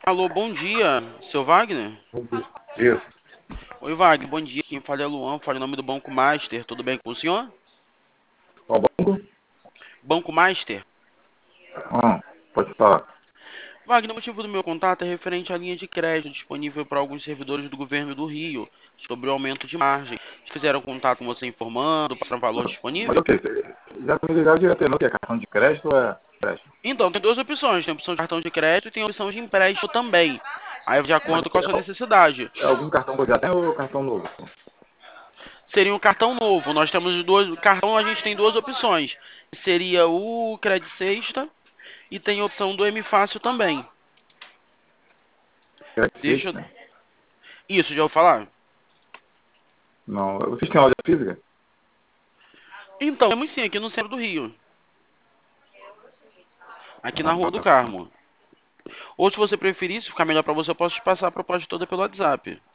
Alô, bom dia, seu Wagner? Isso. Oi, Wagner, bom dia. Quem fala é Luan, fala em nome do Banco Master. Tudo bem com o senhor? Qual banco? Banco Master? Pode falar. Wagner, o motivo do meu contato é referente à linha de crédito disponível para alguns servidores do governo do Rio, sobre o aumento de margem. Eles fizeram contato com você informando para o valor Mas disponível? o que? Já me ligaram direto, não? Que é cartão de crédito ou é empréstimo? Então, tem duas opções. Tem a opção de cartão de crédito e tem a opção de empréstimo também. Aí, de Mas acordo com a sua necessidade. é algum cartão que eu já tenho ou cartão novo? Seria um cartão novo. Nós temos dois. Cartão a gente tem duas opções. Seria o Credit Sexta e tem a opção do M Fácil também. Crédito Deixa Six, eu... né? Isso, já vou falar? Não. Vocês têm loja física? Então, temos sim, aqui no centro do Rio. Aqui na Ah, Rua do tá. Carmo. Ou se você preferir, se ficar melhor para você, eu posso te passar a proposta toda pelo WhatsApp.